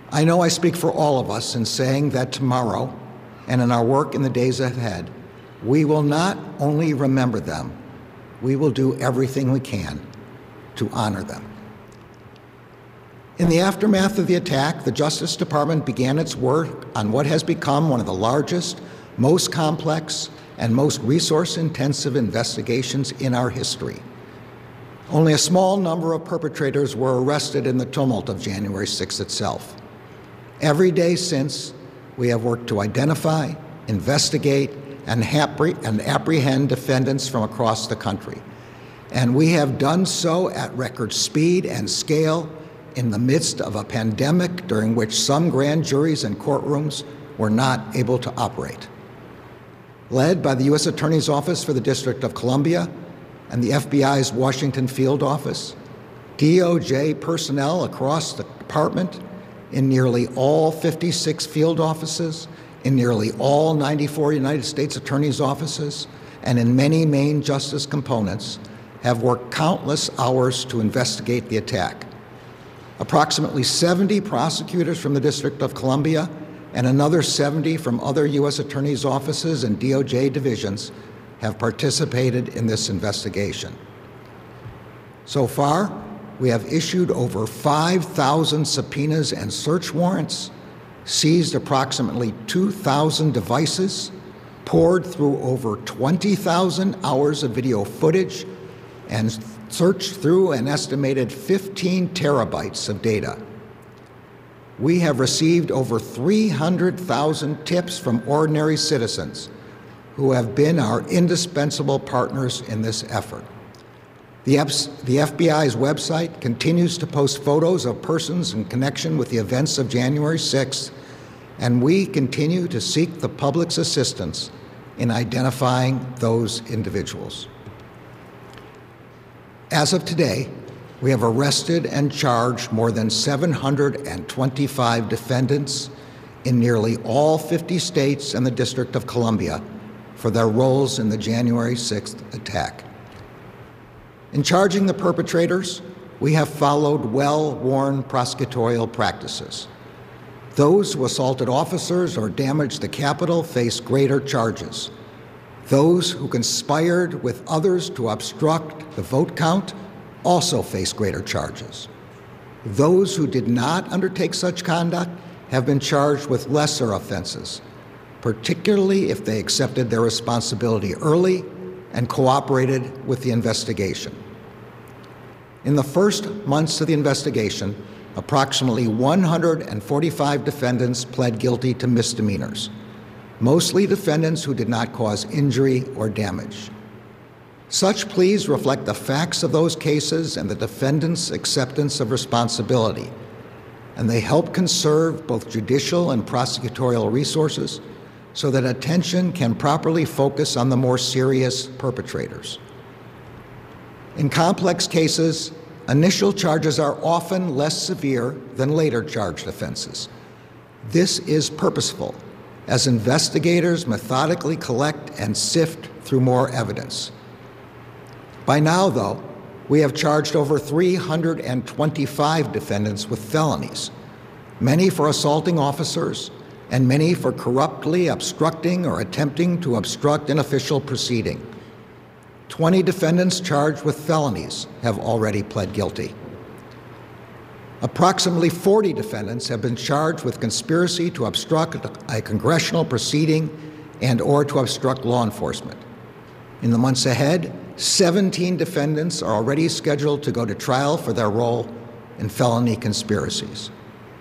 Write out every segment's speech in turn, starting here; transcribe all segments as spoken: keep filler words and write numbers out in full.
I know I speak for all of us in saying that tomorrow, and in our work in the days ahead, we will not only remember them, we will do everything we can to honor them. In the aftermath of the attack, the Justice Department began its work on what has become one of the largest, most complex, and most resource-intensive investigations in our history. Only a small number of perpetrators were arrested in the tumult of January sixth itself. Every day since, we have worked to identify, investigate, and, and apprehend defendants from across the country. And we have done so at record speed and scale in the midst of a pandemic during which some grand juries and courtrooms were not able to operate. Led by the U S Attorney's Office for the District of Columbia and the F B I's Washington Field Office, D O J personnel across the department in nearly all fifty-six field offices, in nearly all ninety-four United States Attorney's offices, and in many main justice components, have worked countless hours to investigate the attack. Approximately seventy prosecutors from the District of Columbia and another seventy from other U S Attorney's offices and D O J divisions have participated in this investigation. So far, we have issued over five thousand subpoenas and search warrants, seized approximately two thousand devices, poured through over twenty thousand hours of video footage, and searched through an estimated fifteen terabytes of data. We have received over three hundred thousand tips from ordinary citizens who have been our indispensable partners in this effort. The F B I's website continues to post photos of persons in connection with the events of January sixth, and we continue to seek the public's assistance in identifying those individuals. As of today, we have arrested and charged more than seven hundred twenty-five defendants in nearly all fifty states and the District of Columbia for their roles in the January sixth attack. In charging the perpetrators, we have followed well-worn prosecutorial practices. Those who assaulted officers or damaged the Capitol face greater charges. Those who conspired with others to obstruct the vote count also face greater charges. Those who did not undertake such conduct have been charged with lesser offenses, particularly if they accepted their responsibility early and cooperated with the investigation. In the first months of the investigation, approximately one hundred forty-five defendants pled guilty to misdemeanors, mostly defendants who did not cause injury or damage. Such pleas reflect the facts of those cases and the defendant's acceptance of responsibility, and they help conserve both judicial and prosecutorial resources so that attention can properly focus on the more serious perpetrators. In complex cases, initial charges are often less severe than later charged offenses. This is purposeful, as investigators methodically collect and sift through more evidence. By now, though, we have charged over three hundred twenty-five defendants with felonies, many for assaulting officers, and many for corruptly obstructing or attempting to obstruct an official proceeding. twenty defendants charged with felonies have already pled guilty. Approximately forty defendants have been charged with conspiracy to obstruct a congressional proceeding and or to obstruct law enforcement. In the months ahead, seventeen defendants are already scheduled to go to trial for their role in felony conspiracies.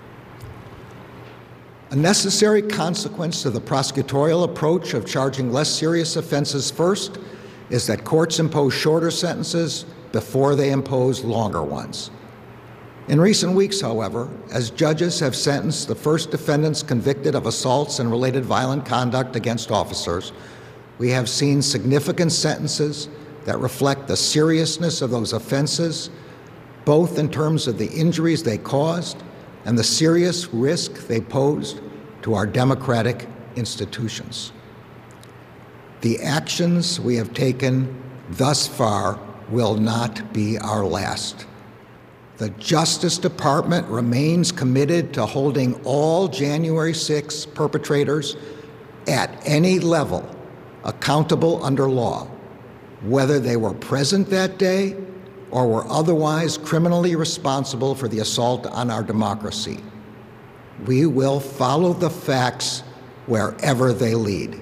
A necessary consequence to the prosecutorial approach of charging less serious offenses first is that courts impose shorter sentences before they impose longer ones. In recent weeks, however, as judges have sentenced the first defendants convicted of assaults and related violent conduct against officers, we have seen significant sentences that reflect the seriousness of those offenses, both in terms of the injuries they caused and the serious risk they posed to our democratic institutions. The actions we have taken thus far will not be our last. The Justice Department remains committed to holding all January sixth perpetrators at any level accountable under law, whether they were present that day or were otherwise criminally responsible for the assault on our democracy. We will follow the facts wherever they lead.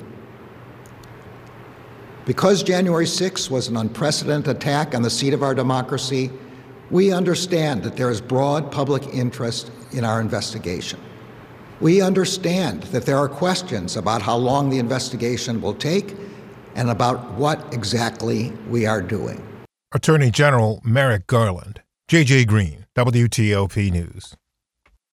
Because January sixth was an unprecedented attack on the seat of our democracy, we understand that there is broad public interest in our investigation. We understand that there are questions about how long the investigation will take and about what exactly we are doing. Attorney General Merrick Garland. J J Green, W T O P News.